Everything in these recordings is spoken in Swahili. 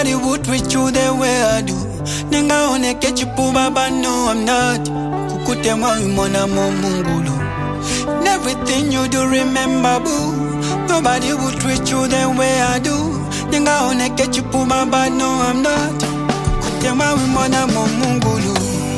Nobody would treat you the way I do. Ninga one kechipuba, but no I'm not. Kukute mwa mona mungulu. And everything you do, remember boo. Nobody would treat you the way I do. Ninga one kechipuba, but no I'm not. Kukute mwa mona mungulu.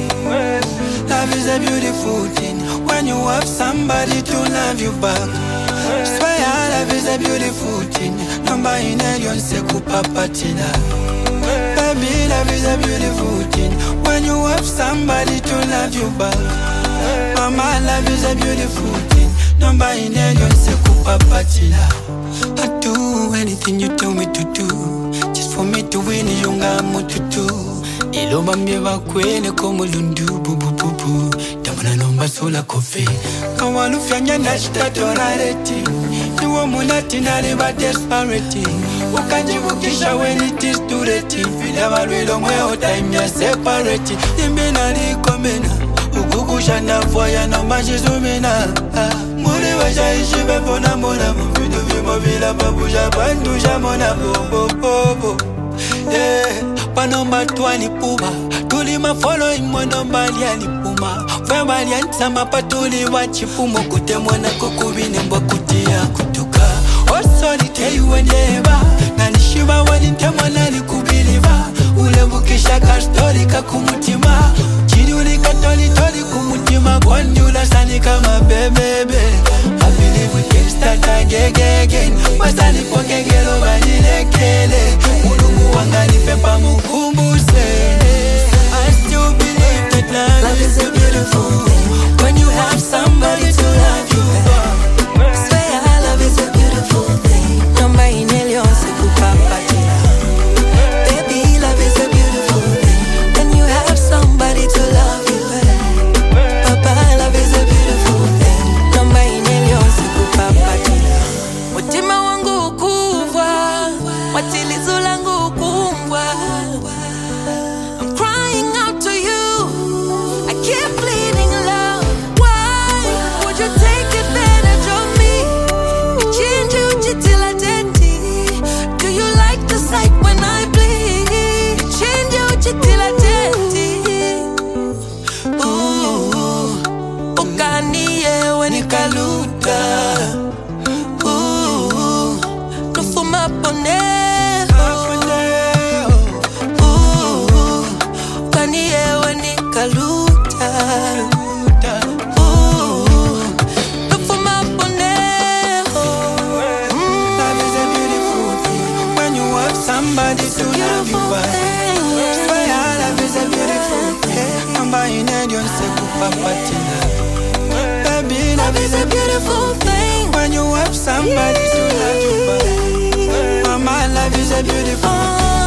Love is a beautiful thing when you have somebody to love you back. Swear love is a beautiful thing. Number in a se kupapatina. Baby, love is a beautiful thing when you have somebody to love you back. Mama, love is a beautiful thing. Number in a se kupapatina. I do anything you tell me to do, just for me to win. Yunga mututu. Ilomba mbiwa kwene komulundu bubububu. Tamana nomba sola kofe. Kawalufya nyanda shitatorareti. Niwo munati naliba desperate. Ukanjibukisha when it is too late. Fila walwilo mweo time ya separate. Nimbina likomena. Ukukusha na fwaya nomba shizumina. Muli washa ishibe fona mona. Mfidu vimo vila babuja bandusha mona bobo. Panomba tuani puba. Tuli ma following monomba liani puma. Fema liansama patuli wachipumo. Kute mwana kukubine mbo kutia kutuka. Osoli teyu weneba. Nanishiba wanintema nalikubiliva. Ulebukisha kastori kakumutima. Chiduli katoli toli kumutima. Kwanjula sani kama bebebe. I believe we can start again. Masani pokegelo banilekele. Mulungu wangani pepa mukumbuse. I still believe that love is a beautiful thing when you have somebody to love you. Swear love is a beautiful thing. Nomba inelio sikupapatia. Baby, love is a beautiful thing when you have somebody to love you. Papa, love is a beautiful thing. Nomba inelio sikupapatia. Mutima wangu ukuvwa, watilizo langu ukumbwa. I'm crying out to you, I keep bleeding love. Why would you take advantage of me? You change you jitila teti. Do you like the sight when I bleed? You change you jitila teti. Ooh, ukaniye wenikaluta. Ooh, nufuma poneho. Ooh, ukaniye wenikaluta. Ooh, nufuma poneho. Love is a beautiful thing when you have somebody to love you back. Swear love is a beautiful thing. Number in a se kupapatina. Baby, love is a beautiful thing when you have somebody to love you back. Mama, love is a beautiful thing.